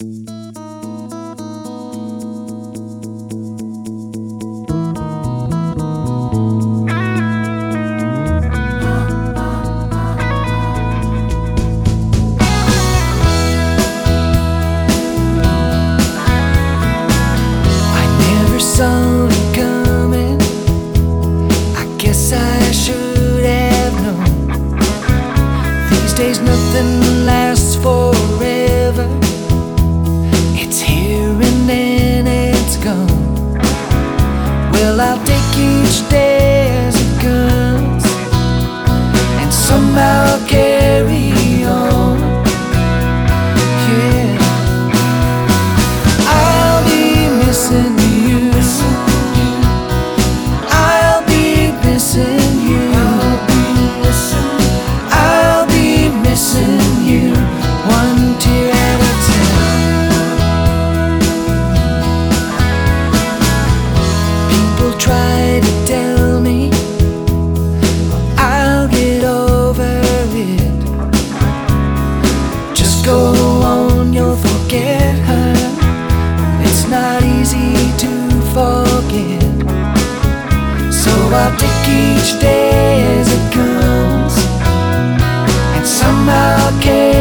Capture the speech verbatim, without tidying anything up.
Saw it coming. I guess I should have known. These days nothing lasts forever. It's here and then it's gone. Well, I'll take each day as it comes and somehow carry on. Yeah, I'll be missing you. I'll be missing you, one tear at a time. People try to tell me I'll get over it. Just go on, you'll forget her. It's not easy to forget. So I'll take each day as it comes and somehow carry